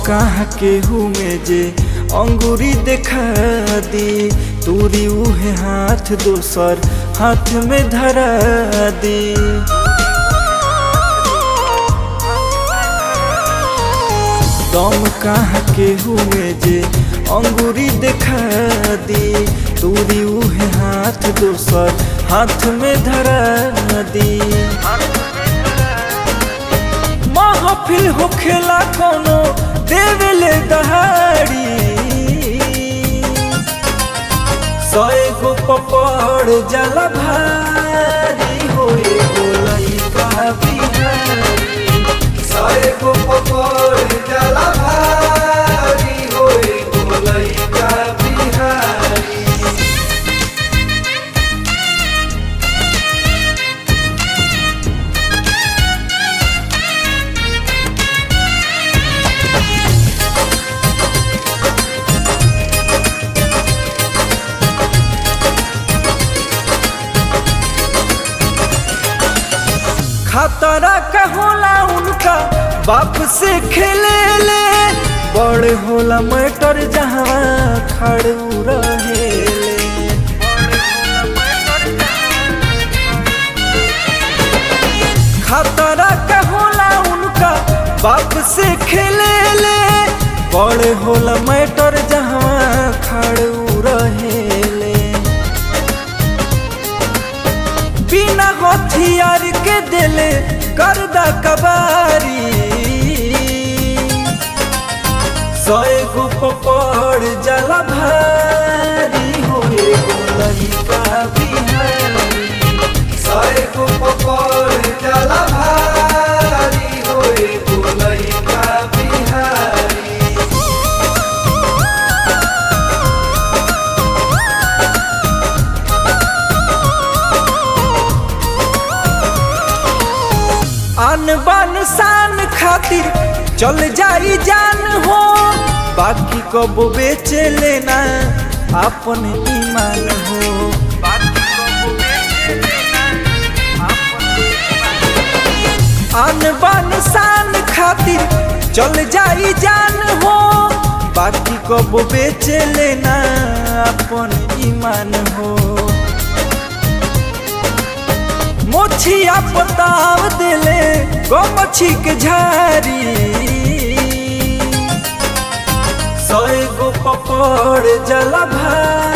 कहाँ केहू में जे अंगूरी देखा दी, तूरी उहे हाथ दोसर हाथ में धरा दी। दम कहाँ केहू में जे अंगूरी देखा दी, तूरी उहे हाथ दोसर हाथ में धरा दी। महफिल होखेला कोनो देवेले दहाड़ी, 100 गो पपड़ जाला भारी होए लइका बिहारी। 100 गो पपड़ जाला भारी होए लइका बिहारी। खतरा का होला उनका बाप से खेले ले, बड़ होला मैटर जहाँ खड़ू रहेले। खतरा का होला उनका बाप से खेले ले, बड़ होला मैटर जहाँ खड़ू रहेले। बिना हथियार के दिले गर्दा कबारी, 100 गो पपड़ जाला भारी होए लइका बिहारी। 100 गो पपड़ जाला भारी होए लइका बिहारी। आन बान शान खातिर चल जाई जान हो, बाकी कब बेच लेना अपन ईमान हो। आन बान शान खातिर चल जाई जान हो, बाकी कब बेच लेना अपन ईमान हो। मोछिया पताव देले गमछी के झारी, 100 गो पपड़ जाला भारी।